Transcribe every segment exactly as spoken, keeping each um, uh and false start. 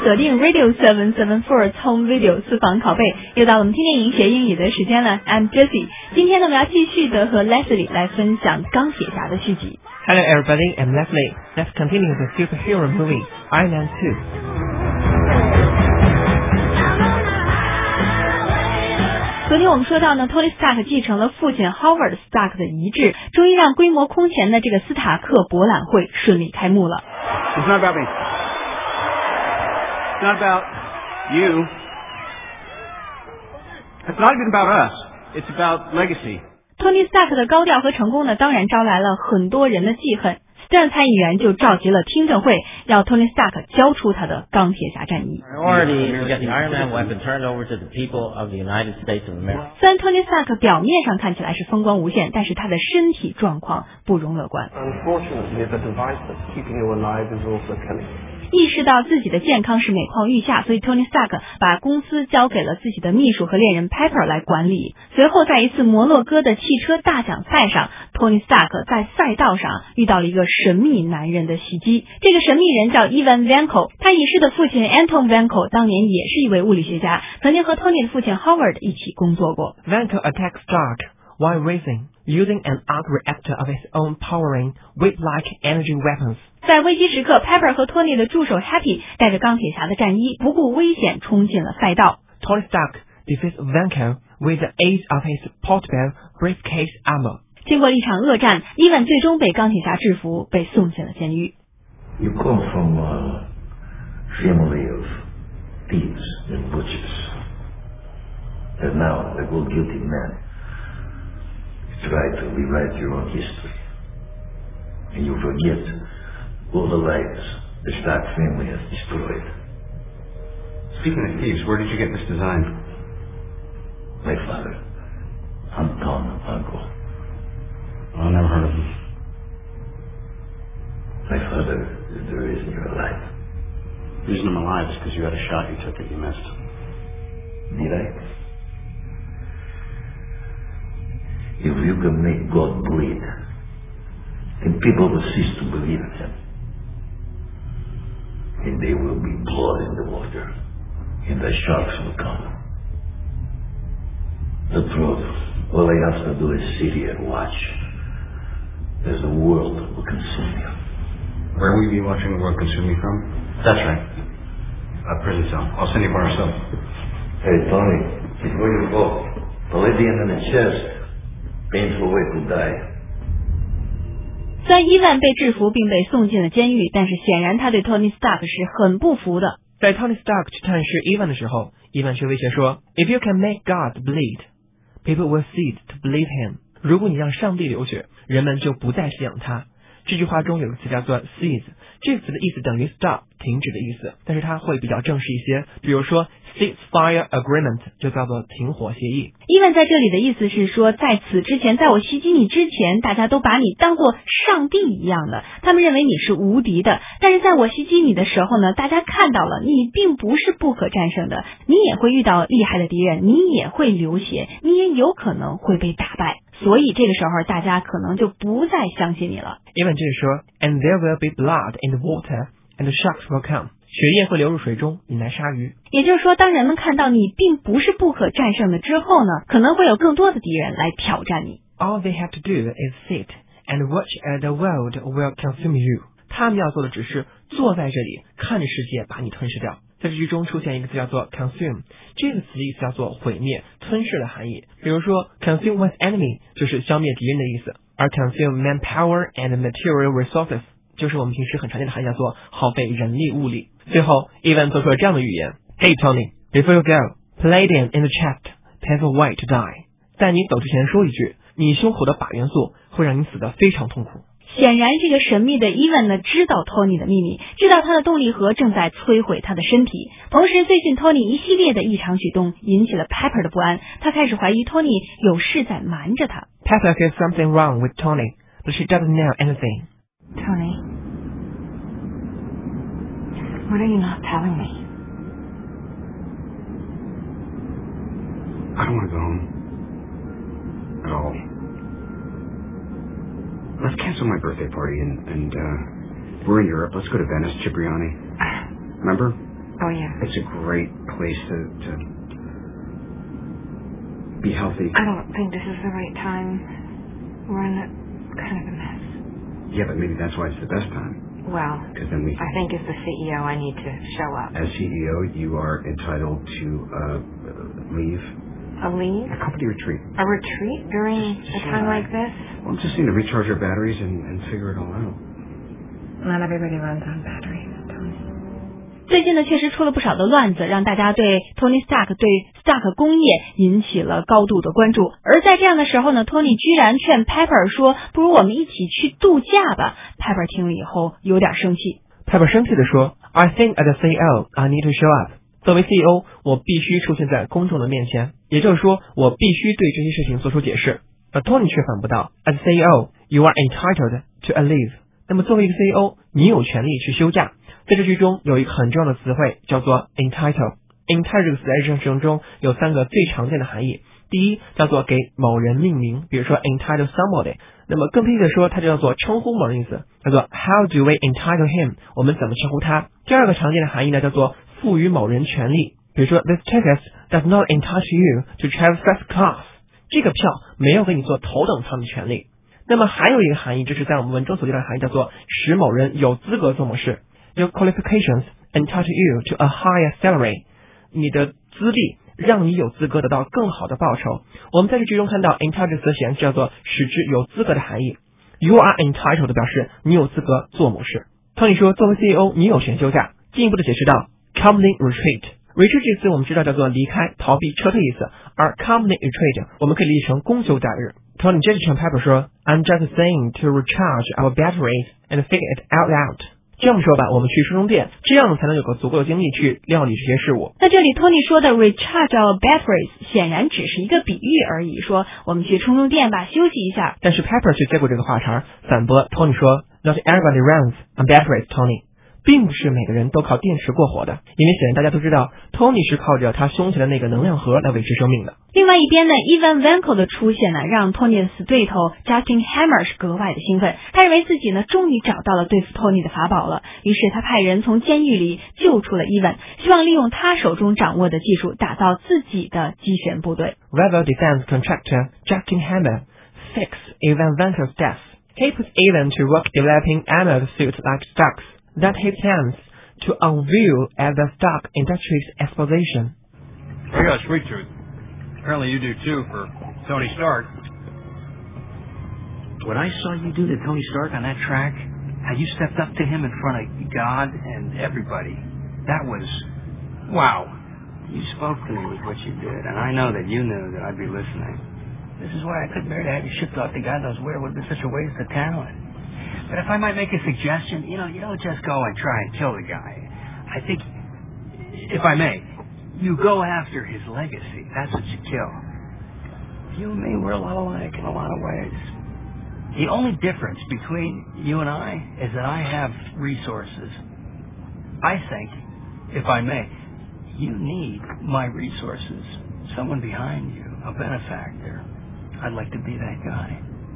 锁定 Radio 七七四 Home Video 私房拷贝，又到了我们听电影学英语的时间了。I'm Jessie， 今天呢我们要继续的和 Leslie 来分享钢铁侠的续集。 Hello everybody, I'm Leslie. Let's continue the superhero movie Iron Man two. 昨天我们说到呢 Tony Stark 继承了父亲 Howard Stark 的遗志，终于让规模空前的这个斯塔克博览会顺利开幕了。 It's not about me. It's not about you. It's not even about us. It's about legacy. Tony Stark 的高调和成功呢，当然招来了很多人的记恨。Stern 参议员就召集了听证会，要 Tony Stark 交出他的钢铁侠战衣。 Priority is to get the Iron Man weapon turned over to the people of the United States of America. 虽然 Tony Stark 表面上看起来是风光无限，但是他的身体状况不容乐观。 Unfortunately, the device that's keeping you alive is also killing you. 意识到自己的健康是每况愈下，所以 Tony Stark 把公司交给了自己的秘书和恋人 Pepper 来管理。随后在一次摩洛哥的汽车大奖赛上， Tony Stark 在赛道上遇到了一个神秘男人的袭击。这个神秘人叫 Ivan Vanko， 他已逝的父亲 Anton Vanko 当年也是一位物理学家，曾经和 Tony 的父亲 Howard 一起工作过。 Vanko attacked Stark while racing, using an arc reactor of his own powering whip-like energy weapons. 在危机时刻 Pepper 和 Tony 的助手 Happy 带着钢铁侠的战衣，不顾危险冲进了赛道。 Tony Stark defeats Vanko with the aid of his portable briefcase armor. 经过了一场恶战，伊万最终被钢铁侠制服，被送进了监狱。 You come from a family of thieves and butchers, and now a good guilty man try to rewrite your own history, and you forget all the lives the Stark family has destroyed. Speaking of thieves, where did you get this design? My father, Anton Vanko. I never heard of him. My father is the reason you're alive. The reason I'm alive is because you had a shot you took that you missed. Did I? If you can make God bleed, then people will cease to believe in him. And there will be blood in the water, and the sharks will come. The truth, all I have to do is sit here and watch as the world will consume you. Where will you be watching the world consume me from? That's right. A prison cell. I'll send you by ourselves. Hey, Tony, before you go, the lady in the chest, painful way to die. 虽然伊万被制服并被送进了监狱，但是显然他对 Tony Stark 是很不服的。 在 Tony Stark 去探视伊万的时候，伊万却威胁说 If you can make God bleed, people will cease to believe him. 如果你让上帝流血，人们就不再信仰他。这句话中有个词叫做 cease， 这个词的意思等于 stop 停止的意思，但是它会比较正式一些，比如说 ceasefire agreement 就叫做停火协议。 伊万在这里的意思是说，在此之前，在我袭击你之前，大家都把你当作上帝一样的，他们认为你是无敌的，但是在我袭击你的时候呢，大家看到了你并不是不可战胜的，你也会遇到厉害的敌人，你也会流血，你也有可能会被打败，所以这个时候大家可能就不再相信你了。 伊万接着说 And there will be blood in the water and the sharks will come. 血液会流入水中，引来鲨鱼。 也就是说，当人们看到你并不是不可战胜的之后呢，可能会有更多的敌人来挑战你。 All they have to do is sit and watch as the world will consume you. 他们要做的只是坐在这里，看着世界把你吞噬掉。在这句中出现一个词叫做 consume， 这个词意思叫做毁灭、吞噬的含义。比如说 consume one's enemy 就是消灭敌人的意思，而 consume manpower and material resources 就是我们平时很常见的含义，叫做耗费人力物力。最后伊万做出了这样的预言 Hey Tony, before you go, palladium in the chest paves a way to die. 在你走之前说一句，你胸口的靶元素会让你死得非常痛苦。 显然这个神秘的伊万呢知道 Tony 的秘密，知道他的动力核正在摧毁他的身体。同时最近 Tony 一系列的异常举动引起了 Pepper 的不安，他开始怀疑 Tony 有事在瞒着他。 Pepper has something wrong with Tony, but she doesn't know anything. Tony, what are you not telling me? I don't want to go home. At all. Let's cancel my birthday party and, and uh, we're in Europe. Let's go to Venice, Cipriani. Remember? Oh, yeah. It's a great place to, to be healthy. I don't think this is the right time. We're in a kind of a mess. Yeah, but maybe that's why it's the best time. Well, Because then we, I think as the C E O, I need to show up. as C E O, you are entitled to uh, leave A leave? a company retreat. A retreat during Just- a just time so like I- this? Well, just need to recharge our batteries and, and figure it all out. Not everybody runs on batteries, Tony. 最近呢，确实出了不少的乱子，让大家对 Tony Stark 对 Stark 工业引起了高度的关注。而在这样的时候呢 ，Tony 居然劝 Pepper 说：“不如我们一起去度假吧。” Pepper 听了以后有点生气。 Pepper 生气地说 ：“I think as a C E O, I need to show up。作为 C E O， 我必须出现在公众的面前，也就是说，我必须对这些事情做出解释。”而 Tony 却反驳道 ：“As C E O, you are entitled to a leave。那么作为一个 C E O， 你有权利去休假。在这句中有一个很重要的词汇叫做 entitle。entitle 这个词在日常使用中有三个最常见的含义。第一，叫做给某人命名，比如说 entitle somebody。那么更偏的说，它就叫做称呼某人意思，叫做 how do we entitle him？ 我们怎么称呼他？第二个常见的含义呢，叫做赋予某人权利，比如说 this ticket does not entitle you to travel first class。这个票没有给你做头等舱的权利。那么还有一个含义，就是在我们文中所见的含义，叫做使某人有资格做某事。Your qualifications entitle you to a higher salary。你的资历让你有资格得到更好的报酬。我们在这句中看到 entitle 这词显然叫做使之有资格的含义。You are entitled 表示你有资格做某事。Tony 说，作为 C E O， 你有权休假。进一步的解释到 company retreat。retreat 这个词我们知道叫做离开、逃避、撤退意思，而 company retreat 我们可以理解成公休假日。Tony 接着劝 Pepper 说 I'm just saying to recharge our batteries and figure it out loud。这么说吧，我们去充充电，这样才能有个足够的精力去料理这些事物。 那这里 Tony 说的 recharge our batteries 显然只是一个比喻而已，说我们去充充电吧，休息一下。 但是 Pepper 却接过这个话茬，反驳 Tony 说 Not everybody runs on batteries, Tony。并不是每个人都靠电池过活的，因为显然大家都知道 Tony 是靠着他胸前的那个能量盒来维持生命的。 另外一边呢 Ivan Vanko 的出现呢，让 Tony 的死对头 Justin Hammer 是格外的兴奋，他认为自己呢终于找到了对付 Tony 的法宝了，于是他派人从监狱里救出了 Ivan， 希望利用他手中掌握的技术打造自己的机旋部队。 Rebel Defense Contractor Justin Hammer fixed Ivan Vanko's death. He put Ivan to work developing armored suits like Stark's that he plans to unveil at the Stark Industries Exposition. I got a sweet tooth. Apparently you do too for Tony Stark. What I saw you do to Tony Stark on that track, how you stepped up to him in front of God and everybody, that was, wow. You spoke to me with what you did, and I know that you knew that I'd be listening. This is why I couldn't bear to have you shipped off to God knows where. It would have been such a waste of talent. But if I might make a suggestion, you know, you don't just go and try and kill the guy. I think, if I may, you go after his legacy. That's what you kill. You and me, we're a lot alike in a lot of ways. The only difference between you and I is that I have resources. I think, if I may, you need my resources. Someone behind you, a benefactor. I'd like to be that guy.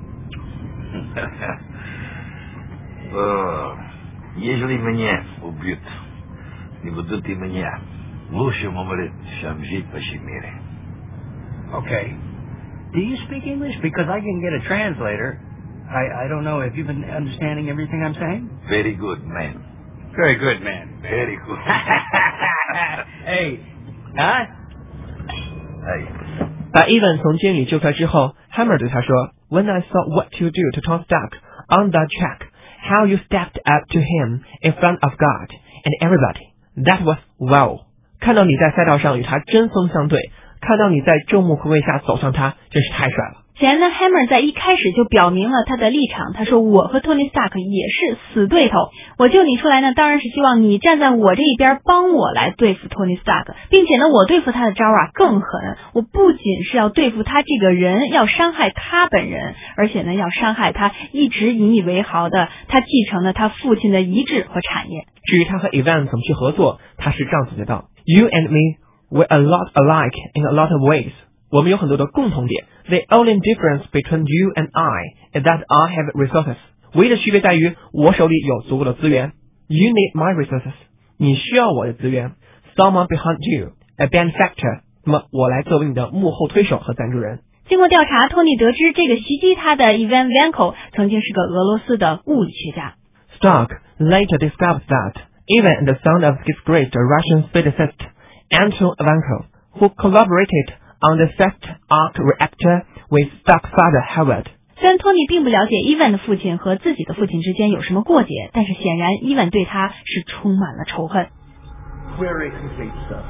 О, ежели меня убьют, не будут и меня. Лучше умереть, чем жить в вашем мире. Okay. Do you speak English? Because I can get a translator. I, I don't know if you've been understanding everything I'm saying. Very good, man. Very good, man. Very good. Hey, huh? Hey. 把 Ivan 从监狱救出来之后 Hammer 对他说 When I saw what you do to Tony Stark on that track, how you stepped up to him in front of God and everybody, that was wow. 看到你在赛道上与他针锋相对，看到你在众目睽睽下走向他，真是太帅了。 显然呢 Hammer 在一开始就表明了他的立场，他说我和 Tony Stark 也是死对头，我救你出来呢，当然是希望你站在我这一边帮我来对付 Tony Stark， 并且呢我对付他的招啊更狠，我不仅是要对付他这个人，要伤害他本人，而且呢要伤害他一直引以为豪的他继承了他父亲的遗志和产业。 至于他和 Ivan 怎么去合作，他是这样总结道 You and me were a lot alike in a lot of ways. 我们有很多的共同点。The only difference between you and I is that I have resources. 唯一的区别在于我手里有足够的资源。You need my resources. 你需要我的资源。 someone behind you, a benefactor。那么我来作为你的幕后推手和赞助人。 经过调查，托尼得知这个袭击他的 Ivan Vanko 曾经是个俄罗斯的物理学家。 Stark later discovered that Ivan is the son of his great Russian physicist Anton Vanko, who collaborated on the first arc reactor with Stark's father Howard。 虽然托尼并不了解伊万的父亲和自己的父亲之间有什么过节，但是显然伊万对他是充满了仇恨。 Query complete, sir.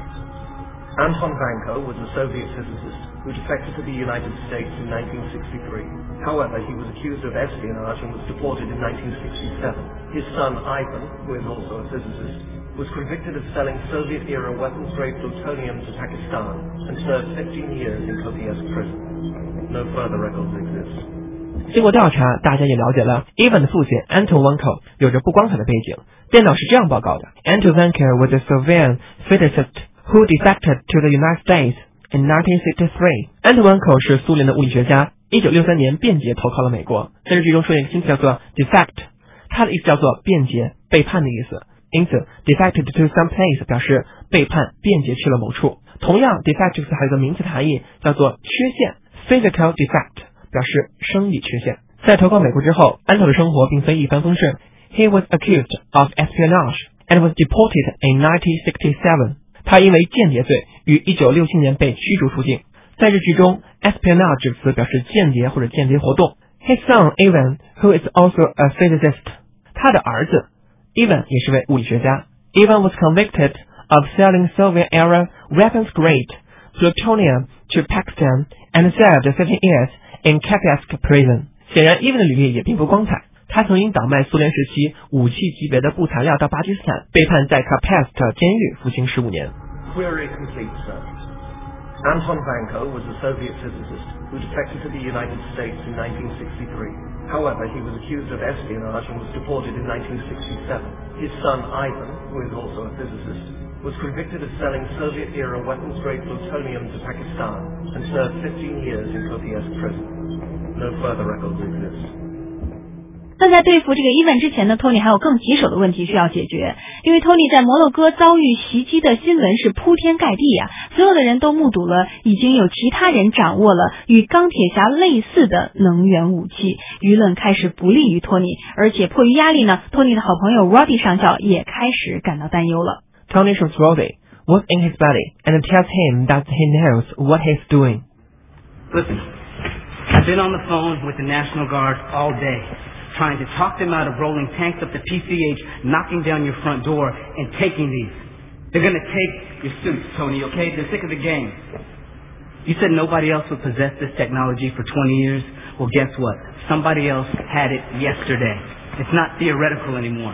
Anton Vanko was a Soviet physicist who defected to the United States in nineteen sixty-three. However, he was accused of espionage and was deported in nineteen sixty-seven. His son Ivan, who is also a physicist, was convicted of selling Soviet-era weapons-grade plutonium to Pakistan and served fifteen years in Kopiask prison. No further records exist. 经过调查，大家也了解了 Ivan 的父亲 Anton Vanko 有着不光彩的背景。电脑是这样报告的 ：Anton Vanko was a Soviet physicist who defected to the United States in nineteen sixty-three. Anton Vanko 是苏联的物理学家，一九六三年便捷投靠了美国。在这句中出现一个新词叫做 defect， 它的意思叫做便捷、背叛的意思。因此 defected to some place 表示背叛、便捷去了某处。同样 defect 这个词还有一个名词含义叫做缺陷 physical defect， 表示生理缺陷。在投靠美国之后，安头的生活并非一帆风顺。He was accused of espionage and was deported in nineteen sixty-seven. 他因为间谍罪于一九六七年被驱逐出境。在日剧中 espionage 这个词表示间谍或者间谍活动。His son Ivan, who is also a physicist. 他的儿子 Ivan 也是位物理学家。Ivan was convicted of selling Soviet-era weapons-grade plutonium to Pakistan and served fifteen years in Kopiask prison. 显然 Ivan 的履历也并不光彩。他曾因倒卖苏联时期武器级别的布材料到巴基斯坦，被判在 Kopiask 监狱服刑十五年。 Query complete, sir. Anton Vanko was a Soviet physicist who defected to the United States in nineteen sixty-three. However, he was accused of espionage and was deported in nineteen sixty-seven. His son Ivan, who is also a physicist, was convicted of selling Soviet-era weapons-grade plutonium to Pakistan and served fifteen years in Kopiask prison. No further records exist. 那在对付这个伊万之前呢，托尼还有更棘手的问题需要解决，因为托尼在摩洛哥遭遇袭击的新闻是铺天盖地呀、啊，所有的人都目睹了已经有其他人掌握了与钢铁侠类似的能源武器，舆论开始不利于托尼，而且迫于压力呢，托尼的好朋友 Roddy 上校也开始感到担忧了。 Tony shoots Roddy, what's in his belly, and tells him that he knows what he's doing. Listen, I've been on the phone with the National Guard all day.Trying to talk them out of rolling tanks up to P C H, knocking down your front door, and taking these. They're gonna take your suits, Tony, okay? They're sick of the game. You said nobody else would possess this technology for twenty years? Well, guess what? Somebody else had it yesterday. It's not theoretical anymore.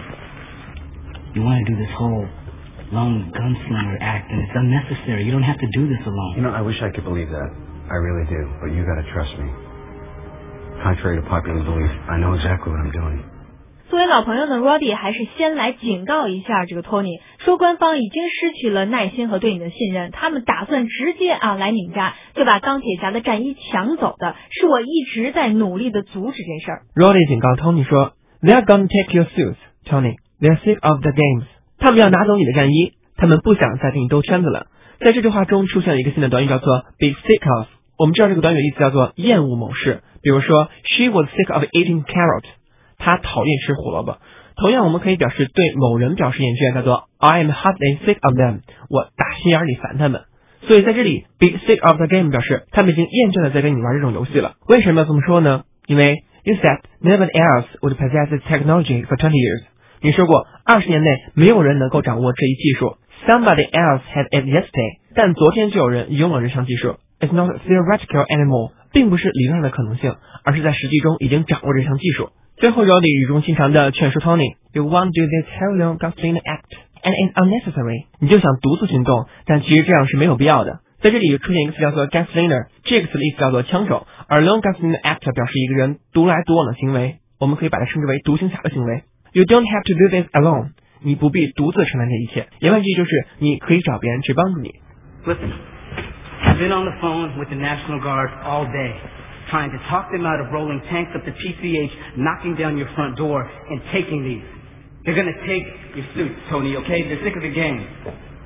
You want to do this whole lone gunslinger act, and it's unnecessary. You don't have to do this alone. You know, I wish I could believe that. I really do. But you gotta trust me.Contrary to popular belief, I know exactly what I'm doing. 作为老朋友的 Roddy 还是先来警告一下这个托尼，说官方已经失去了耐心和对你的信任，他们打算直接啊来你们家就把钢铁侠的战衣抢走的，是我一直在努力的阻止这事儿。 Roddy 警告 Tony 说 ，They're gonna take your suits, Tony. They're sick of the games. 他们要拿走你的战衣，他们不想再跟你兜圈子了。在这句话中出现了一个新的短语，叫做 be sick of。我们知道这个短语的意思叫做厌恶某事，比如说 She was sick of eating carrot， 她讨厌吃胡萝卜。同样，我们可以表示对某人表示厌倦，叫做 I am heartily sick of them， 我打心眼里烦他们。所以在这里 be sick of the game 表示他们已经厌倦了在跟你玩这种游戏了。为什么要这么说呢？因为 You said nobody else would possess this technology for twenty years。你说过二十年内没有人能够掌握这一技术。Somebody else had it yesterday， 但昨天就有人拥有这项技术。It's not theoretical anymore， 并不是理论上的可能性，而是在实际中已经掌握这项技术。最后 Roddy 语重心长地劝说 Tony，You want to do this whole long gunslinger act and it's unnecessary。你就想独自行动，但其实这样是没有必要的。在这里出现一个词叫做 gunslinger， 这个词的意思叫做枪手，而 long gunslinger act 表示一个人独来独往的行为，我们可以把它称之为独行侠的行为。You don't have to do this alone， 你不必独自承担这一切。言外之意就是你可以找别人去帮助你。 Listen.I've been on the phone with the National Guard all day, trying to talk them out of rolling tanks up to P C H, knocking down your front door, and taking these. They're gonna take your suits, Tony, okay? They're sick of the game.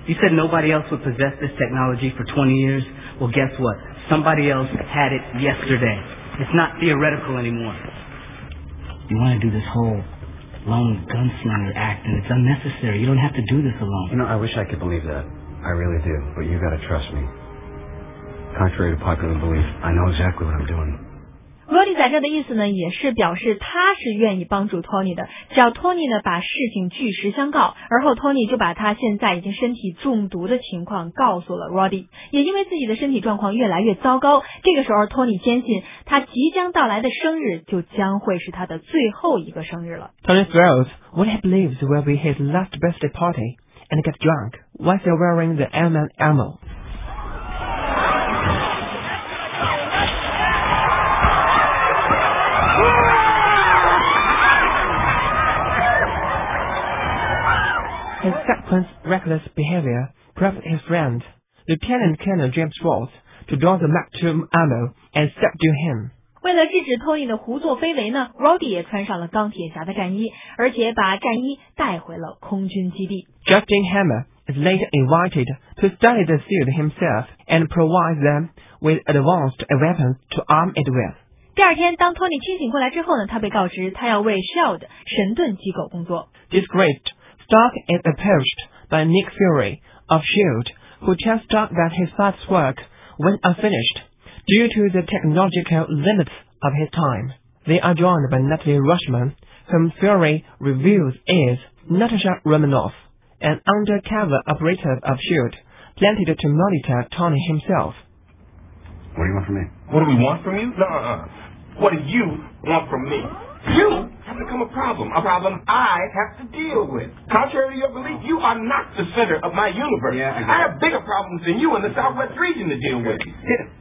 You said nobody else would possess this technology for twenty years? Well, guess what? Somebody else had it yesterday. It's not theoretical anymore. You want to do this whole lone gunslinger act, and it's unnecessary. You don't have to do this alone. You know, I wish I could believe that. I really do, but you gotta trust me. Contrary to popular belief, I know exactly what I'm doing. Roddy 在这的意思呢，也是表示他是愿意帮助 Tony 的，只要 Tony 呢把事情据实相告，而后 Tony 就把他现在已经身体中毒的情况告诉了 Roddy， 也因为自己的身体状况越来越糟糕，这个时候 Tony 坚信他即将到来的生日就将会是他的最后一个生日了。 Tony throws what he believes will be his last birthday party and gets drunk while still wearing the Iron Man armor. His subsequent reckless behavior provoked his friend, Lieutenant Colonel James Ross, to draw the Mark two ammo and subdue him. 为了制止 Tony 的胡作非为呢 Roddy 也穿上了钢铁侠的战衣，而且把战衣带回了空军基地。 Justin Hammer is later invited to study the suit himself and provide them with advanced weapons to arm it with. 第二天，当 Tony 清醒过来之后呢，他被告知他要为 S H I E L D 神盾机构工作。 Disgraced, Stark is approached by Nick Fury of S H I E L D, who tells Stark that his father's work went unfinished due to the technological limits of his time. They are joined by Natalie Rushman, whom Fury reveals is Natasha Romanoff, an undercover operative of S H I E L D, planted to monitor Tony himself. What do you want from me? What do we want from you? Nuh-uh. What do you want from me? You have become a problem, a problem I have to deal with. Contrary to your belief, you are not the center of my universe. Yeah, I, I have bigger problems than you in the Southwest region to deal with. Hit it.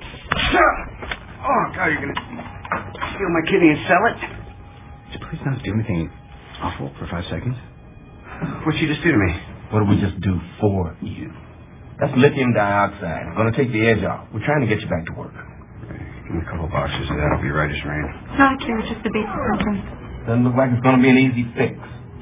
Oh, God, you're going to steal my kidney and sell it? Would you please not do anything awful for five seconds? What'd you just do to me? What did we just do for you? That's lithium dioxide. I'm going to take the edge off. We're trying to get you back to work. Give me a couple boxes of that. I'll be right as rain. Not a cure, just a basic symptom. Doesn't look like it's going to be an easy fix.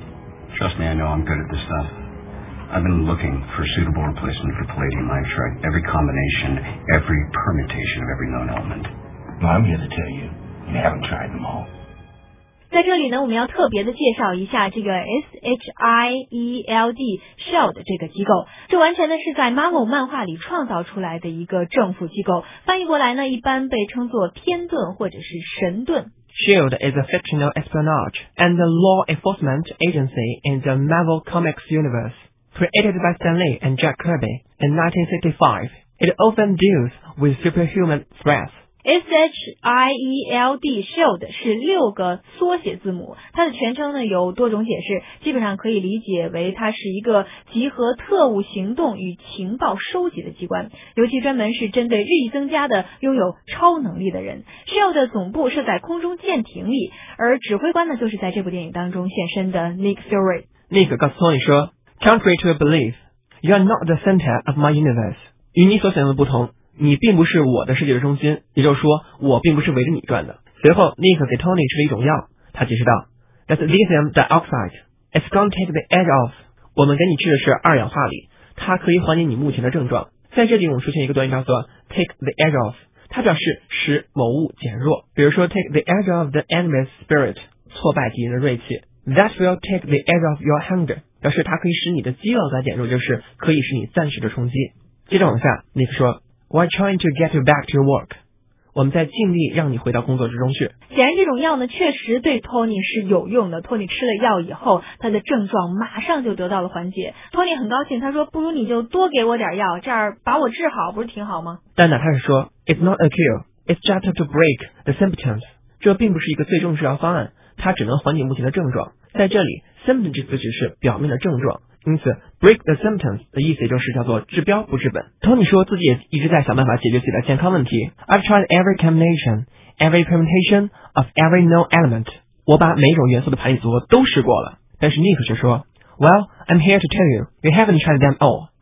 Trust me, I know I'm good at this stuff. I've been looking for a suitable replacement for palladium. I've tried every combination, every permutation of every known element. Well, I'm here to tell you, you haven't tried them all. 在这里呢，我们要特别的介绍一下这个 S H I E L D S H I E L D 这个机构，这完全呢是在 Marvel 漫画里创造出来的一个政府机构，翻译过来呢一般被称作天盾或者是神盾。 S H I E L D is a fictional espionage and a law enforcement agency in the Marvel Comics universe. Created by Stan Lee and Jack Kirby in nineteen sixty-five, it often deals with superhuman threats. S H I E L D S H I E L D 是六个缩写字母，它的全称呢有多种解释，基本上可以理解为它是一个集合特务行动与情报收集的机关，尤其专门是针对日益增加的拥有超能力的人。S H I E L D 的总部设在空中舰艇里，而指挥官呢就是在这部电影当中现身的 Nick Fury。 Nick 告诉 Tony 说 Contrary to your belief, you are not the center of my universe. 与你所想的不同，你并不是我的世界的中心，也就是说，我并不是围着你转的。随后 Nick 给 Tony 吃了一种药，他解释道 That's lithium dioxide. It's gonna take the edge off. 我们给你吃的是二氧化锂，它可以缓解你目前的症状。在这里我们出现一个短语叫做 take the edge off， 它表示使某物减弱，比如说 take the edge off the enemy's spirit， 挫败敌人的锐气。That will take the edge off your hunger， 表示它可以使你的饥饿感减弱，就是可以使你暂时的充饥。接着往下 Nick 说We're trying to get you back to your work. 我们在尽力让你回到工作之中去。 显然这种药呢确实对 Tony 是有用的。Tony 吃了药以后，他的症状马上就得到了缓解。Tony 很高兴，他说不如你就多给我点药，这样把我治好不是挺好吗？ 但哪怕是说 It's not a cure, it's just to break the symptoms. 这并不是一个最终治疗方案，它只能缓解目前的症状。在这里 symptom 这个词只是表面的症状，因此 break the symptoms 的意思也就是叫做治标不治本。Tony 说自己也一直在想办法解决自己的健康问题。I've tried every combination, every permutation of every known element. 我把每种元素的排列组合都试过了。但是 Nick 却说 Well, I'm here to tell you, you haven't tried them all.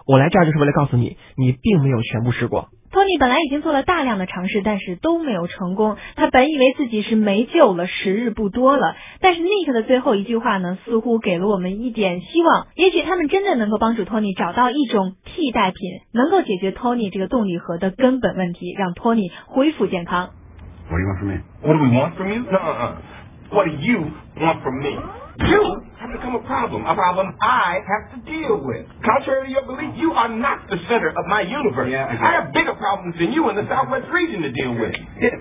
我来这儿就是为了告诉你，你并没有全部试过。 托尼本来已经做了大量的尝试，但是都没有成功。他本以为自己是没救了，时日不多了。但是 Nick 的最后一句话呢，似乎给了我们一点希望。也许他们真的能够帮助托尼找到一种替代品，能够解决托尼这个动力盒的根本问题，让托尼恢复健康。 What do you want from me? What do we want from you? Nuh-uh. What do you want from me? You have become a problem, a problem I have to deal with. Contrary to your belief, you are not the center of my universe. Yeah, I, I have bigger problems than you in the Southwest region to deal with. Yeah.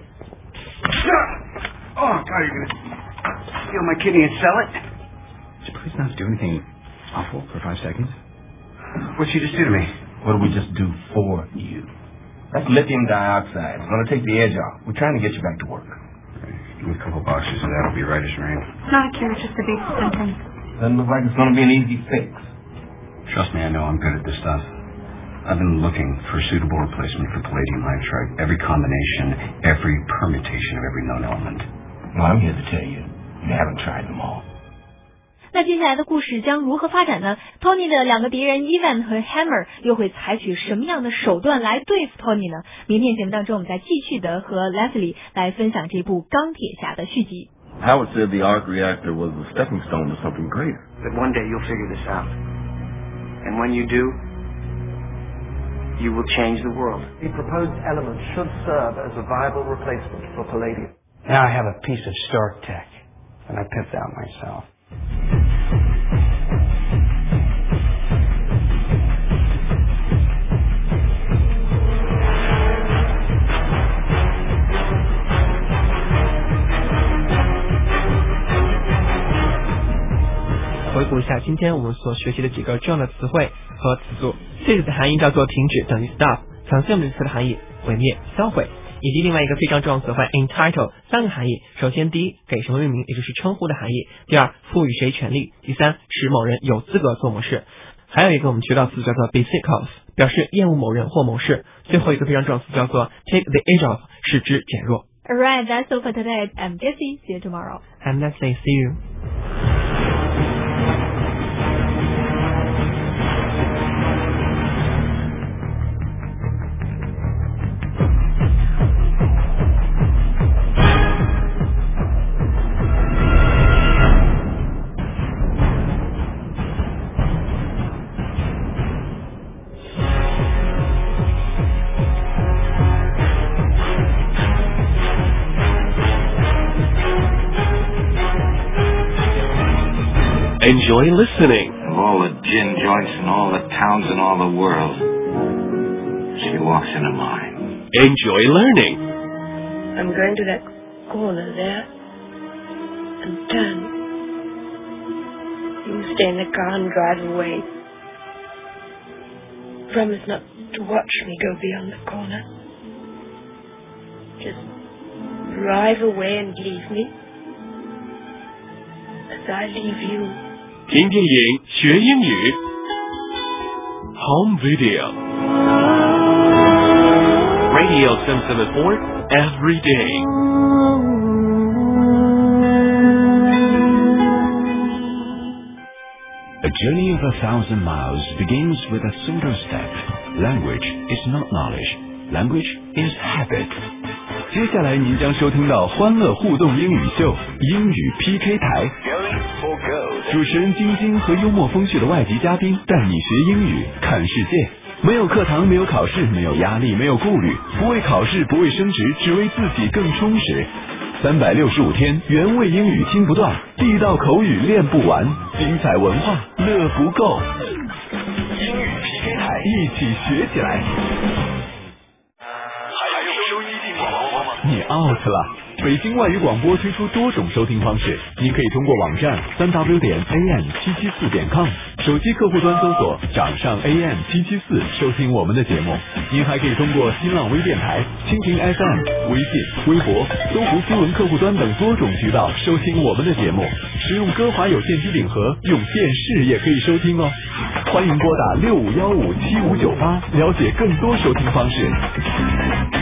Oh, God, you're going to steal my kidney and sell it? Would you please not do anything awful for five seconds? What'd she just do to me? What did we just do for you? That's lithium dioxide. It's going to take the edge off. We're trying to get you back to work. Give me a couple boxes and that'll be right as rain. Not a cure, just a basic symptom. Doesn't look like it's going to be an easy fix. Trust me, I know I'm good at this stuff. I've been looking for a suitable replacement for palladium nitride. Every combination, every permutation of every known element. Well, I'm here to tell you, you haven't tried them all. 那接下来的故事将如何发展呢？ Tony 的两个敌人 Evan 和 Hammer 又会采取什么样的手段来对付 Tony 呢？明天节目当中我们再继续的和 Leslie 来分享这部钢铁侠的续集。 Howard said the arc reactor was a stepping stone to something greater. But one day you'll figure this out. And when you do, you will change the world. The proposed element should serve as a viable replacement for palladium. Now I have a piece of Stark Tech, and I picked out myself. 回顾一下今天我们所学习的几个重要的词汇和词组。这个的含义叫做停止，等于 stop。consume 这个词的含义毁灭、销毁，以及另外一个非常重要的词汇 entitle 三个含义。首先，第一，给什么命名，也就是称呼的含义；第二，赋予谁权利；第三，使某人有资格做某事。还有一个我们学到词叫做 be sick of， 表示厌恶某人或某事。最后一个非常重要的词叫做 take the edge off， 使之减弱。 Alright, that's all for today. I'm Jessie. See you tomorrow. I'm Leslie. See you. Enjoy listening. Of all the gin joints in all the towns in all the world, she walks into mine. Enjoy learning. I'm going to that corner there and turn. You stay in the car and drive away. Promise not to watch me go beyond the corner. Just drive away and leave me as I leave you. 听电影学英语 Home Video Radio seven seven four every day. A journey of a thousand miles begins with a single step. Language is not knowledge. Language is habit. 接下来您将收听到欢乐互动英语秀英语 P K 台，主持人晶晶和幽默风趣的外籍嘉宾带你学英语看世界。没有课堂，没有考试，没有压力，没有顾虑，不为考试，不为升职，只为自己更充实。三百六十五天，原味英语听不断，地道口语练不完，精彩文化乐不够。英语 P K 台，一起学起来。还用收音机听广播吗？你 out 了。北京外语广播推出多种收听方式，您可以通过网站 三 w 点 a m 七七四点 com， 手机客户端搜索掌上 A M 七七四收听我们的节目。您还可以通过新浪微电台、蜻蜓 F M、微信、微博、搜狐新闻客户端等多种渠道收听我们的节目。使用歌华有线机顶盒，用电视也可以收听哦。欢迎拨打六五幺五七五九八了解更多收听方式。